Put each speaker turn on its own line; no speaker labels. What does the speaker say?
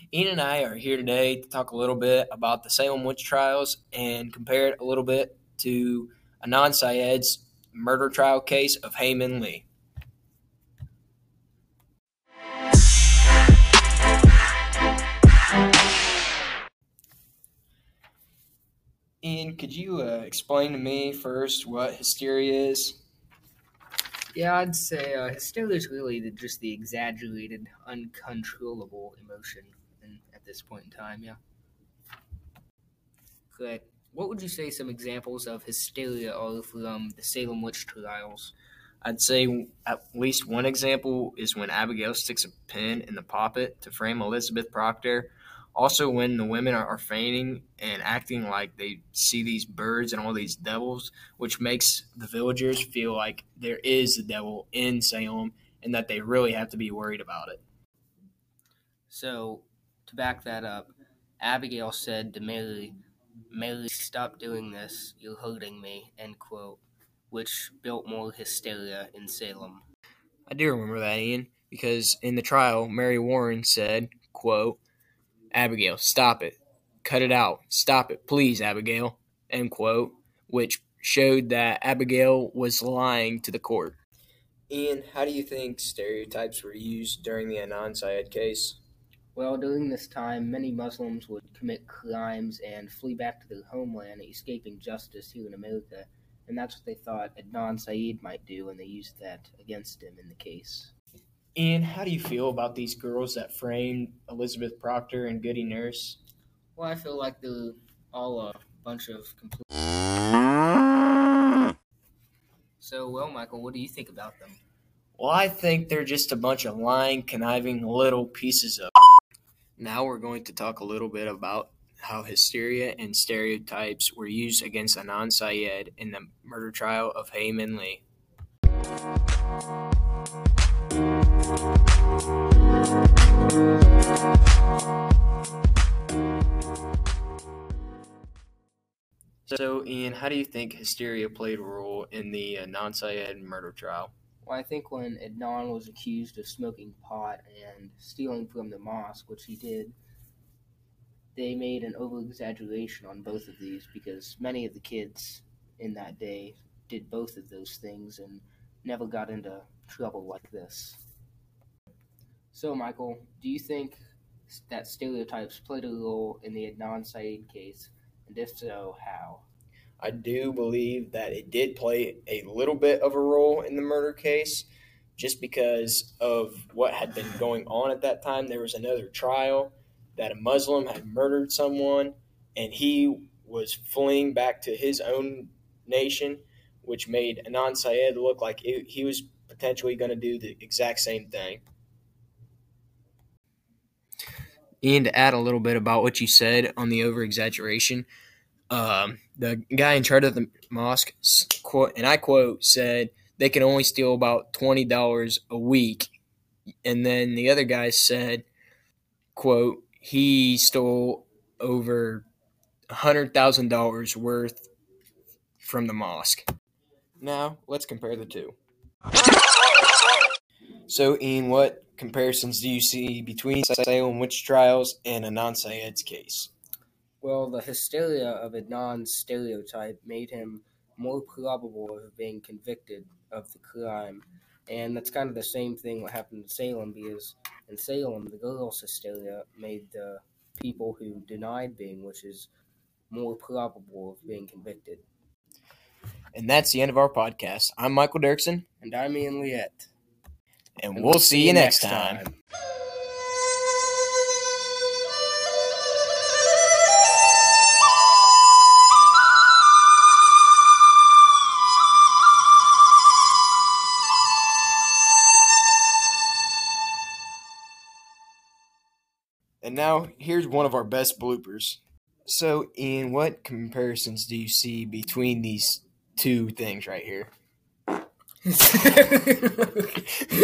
Ian and I are here today to talk a little bit about the Salem witch trials and compare it a little bit to Adnan Syed's murder trial case of Hae Min Lee. Ian, could you explain to me first what hysteria is?
Yeah, I'd say hysteria is really just the exaggerated, uncontrollable emotion at this point in time, yeah. Good. What would you say some examples of hysteria are from the Salem witch trials?
I'd say at least one example is when Abigail sticks a pin in the poppet to frame Elizabeth Proctor. Also, when the women are fainting and acting like they see these birds and all these devils, which makes the villagers feel like there is a devil in Salem and that they really have to be worried about it.
So, to back that up, Abigail said to Mary, stop doing this, you're hurting me, end quote, which built more hysteria in Salem.
I do remember that, Ian, because in the trial, Mary Warren said, quote, Abigail, stop it. Cut it out. Stop it, please, Abigail, end quote, which showed that Abigail was lying to the court. Ian, how do you think stereotypes were used during the Adnan Syed case?
Well, during this time, many Muslims would commit crimes and flee back to their homeland, escaping justice here in America, and that's what they thought Adnan Syed might do, and they used that against him in the case.
Ian, how do you feel about these girls that framed Elizabeth Proctor and Goody Nurse?
Well, I feel like they're all a bunch of complete... So, well, Michael, what do you think about them?
Well, I think they're just a bunch of lying, conniving little pieces of... Now we're going to talk a little bit about how hysteria and stereotypes were used against Adnan Syed in the murder trial of Hae Min Lee. So, Ian, how do you think hysteria played a role in the Adnan Syed murder trial?
Well, I think when Adnan was accused of smoking pot and stealing from the mosque, which he did, they made an over-exaggeration on both of these because many of the kids in that day did both of those things and never got into trouble like this. So, Michael, do you think that stereotypes played a role in the Adnan Syed case, and if so, how?
I do believe that it did play a little bit of a role in the murder case just because of what had been going on at that time. There was another trial that a Muslim had murdered someone, and he was fleeing back to his own nation, which made Adnan Syed look like he was potentially going to do the exact same thing. Ian, to add a little bit about what you said on the over-exaggeration, the guy in charge of the mosque, and I quote, said they can only steal about $20 a week. And then the other guy said, quote, he stole over $100,000 worth from the mosque. Now, let's compare the two. So, Ian, what comparisons do you see between Salem witch trials and Adnan Syed's case?
Well, the hysteria of Adnan's stereotype made him more probable of being convicted of the crime. And that's kind of the same thing what happened in Salem, because in Salem, the girls' hysteria made the people who denied being witches more probable of being convicted.
And that's the end of our podcast. I'm Michael Dirksen.
And I'm Ian Liette.
And we'll see you next time. And now, here's one of our best bloopers. So, Ian, what comparisons do you see between these two things right here?